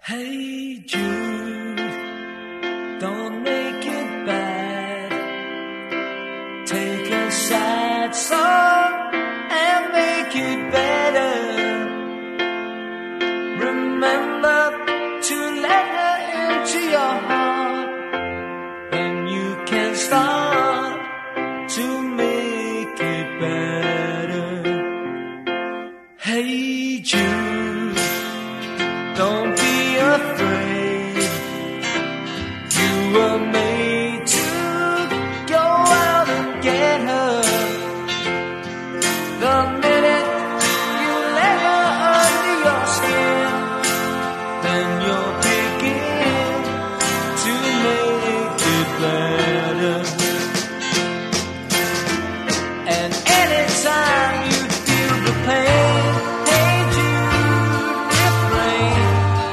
Hey Jude, don't make it bad. Take a sad song and make it better. Remember to let her into your heart, and you can start to make it better. Hey Jude, don't be afraid.